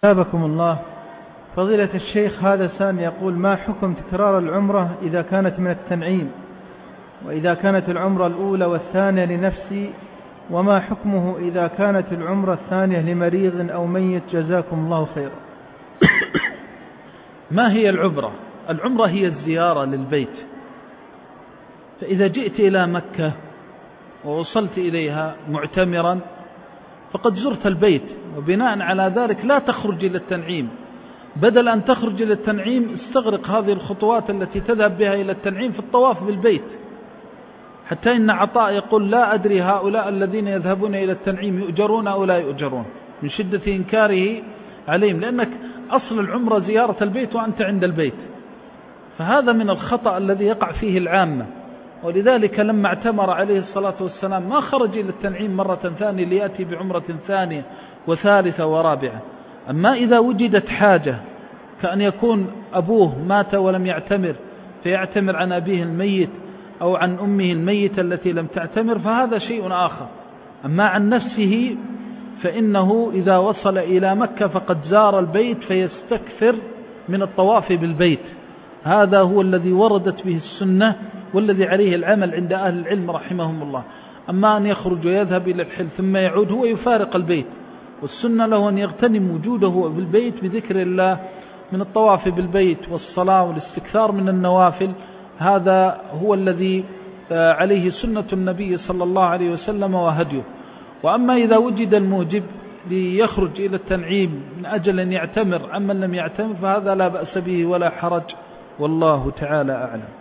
أثابكم الله. فضيلة الشيخ، هذا سائل يقول: ما حكم تكرار العمرة إذا كانت من التنعيم، وإذا كانت العمرة الأولى والثانية لنفسي، وما حكمه إذا كانت العمرة الثانية لمريض أو ميت؟ جزاكم الله خيرا. ما هي العمرة؟ العمرة هي الزيارة للبيت. فإذا جئت إلى مكة ووصلت إليها معتمرا فقد زرت البيت، وبناء على ذلك لا تخرج إلى التنعيم. بدل أن تخرج إلى التنعيم استغرق هذه الخطوات التي تذهب بها إلى التنعيم في الطواف بالبيت. حتى إن عطاء يقول: لا أدري هؤلاء الذين يذهبون إلى التنعيم يؤجرون أو لا يؤجرون، من شدة إنكاره عليهم، لأنك أصل العمرة زيارة البيت وأنت عند البيت. فهذا من الخطأ الذي يقع فيه العامة، ولذلك لما اعتمر عليه الصلاة والسلام ما خرج إلى التنعيم مرة ثانية ليأتي بعمرة ثانية وثالثة ورابعة. أما إذا وجدت حاجة كأن يكون أبوه مات ولم يعتمر فيعتمر عن أبيه الميت أو عن أمه الميتة التي لم تعتمر فهذا شيء آخر. أما عن نفسه فإنه إذا وصل إلى مكة فقد زار البيت فيستكثر من الطواف بالبيت. هذا هو الذي وردت به السنة والذي عليه العمل عند أهل العلم رحمهم الله. أما أن يخرج ويذهب إلى الحل ثم يعود، هو يفارق البيت، والسنة له أن يغتنم وجوده بالبيت بذكر الله من الطواف بالبيت والصلاة والاستكثار من النوافل. هذا هو الذي عليه سنة النبي صلى الله عليه وسلم وهديه. وأما إذا وجد الموجب ليخرج إلى التنعيم من أجل أن يعتمر عمن لم يعتمر فهذا لا بأس به ولا حرج، والله تعالى أعلم.